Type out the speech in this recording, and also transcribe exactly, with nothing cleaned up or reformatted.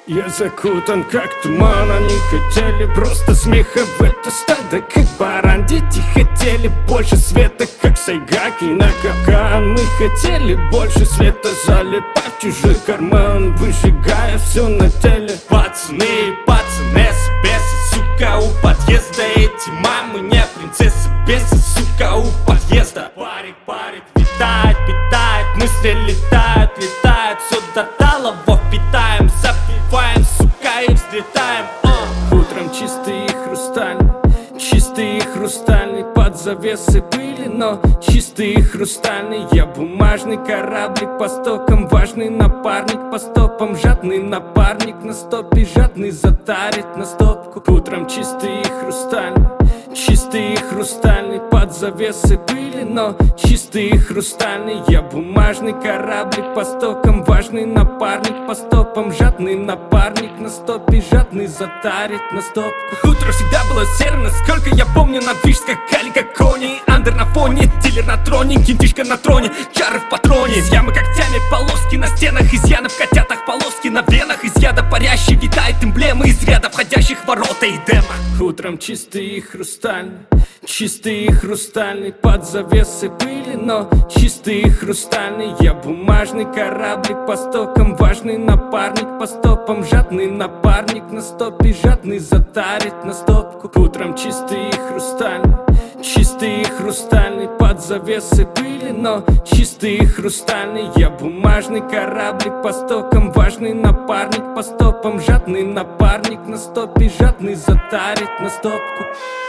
Я закутан как туман, они хотели просто смеха в это стадо, как баран. Дети хотели больше света, как сайгаки на капкан. Мы хотели больше света, залипая в чужой карман, выжигая все на теле. Пацаны, пацаны, бесы, сука, у подъезда. Эти мамы не принцессы, бесы, сука, у подъезда. Парик, парик, витает, питает, мысли летают, летают. Все до талого впитаем, запиваем, сука, и взлетаем. uh. Утром чистый и хрустальный, чистый и хрустальный, под завесы пыли, но чистый и хрустальный. Я бумажный кораблик по стокам, важный напарник по стопам, жадный напарник на стопе, жадный затарит на стопку. Утром чистый и хрустальный, чистый и хрустальный, под завесы пыли, но чистый и хрустальный. Я бумажный кораблик по стокам, важный напарник по стопам, жадный напарник на стопе, жадный затарит на стопку. Утро всегда было серым, насколько я помню. На движ скакали как кони, андер на фоне, дилер на троне, кентишка на троне, чары в патроне. Из ямы когтями полоски на стенах, изъяны в котятах, полоски на венах. Из яда парящий витает эмблемы, из ряда входящих в ворота Эдема. Утром чистый и хрустальный, чистый и хрустальный, под завесы пыли, но чистый и хрустальный. Я бумажный кораблик по стокам, важный напарник по стопам, жадный напарник на стопе, жадный затарит на стопку. Утром чистый и хрустальный, чистый и хрустальный, под завесы пыли, но чистый и хрустальный. Я бумажный кораблик по стокам, важный напарник по стопам, жадный напарник на стопе, жадный затарит на стопку.